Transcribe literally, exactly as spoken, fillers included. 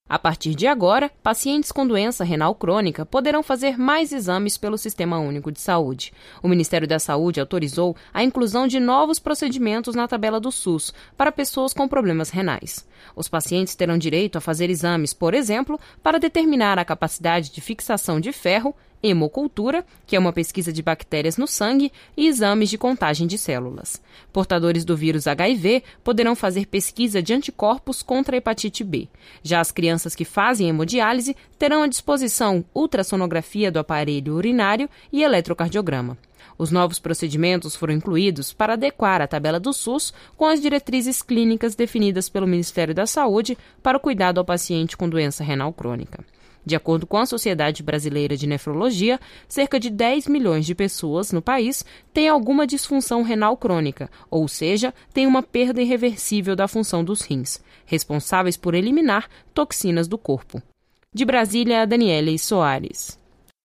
A partir de agora, pacientes com doença renal crônica poderão fazer mais exames pelo Sistema Único de Saúde. O Ministério da Saúde autorizou a inclusão de novos procedimentos na tabela do SUS para pessoas com problemas renais. Os pacientes terão direito a fazer exames, por exemplo, para determinar a capacidade de fixação de ferro, hemocultura, que é uma pesquisa de bactérias no sangue, e exames de contagem de células. Portadores do vírus H I V poderão fazer pesquisa de anticorpos contra a hepatite B. Já as crianças que fazem hemodiálise terão à disposição ultrassonografia do aparelho urinário e eletrocardiograma. Os novos procedimentos foram incluídos para adequar a tabela do SUS com as diretrizes clínicas definidas pelo Ministério da Saúde para o cuidado ao paciente com doença renal crônica. De acordo com a Sociedade Brasileira de Nefrologia, cerca de dez milhões de pessoas no país têm alguma disfunção renal crônica, ou seja, têm uma perda irreversível da função dos rins, responsáveis por eliminar toxinas do corpo. De Brasília, Daniele Soares.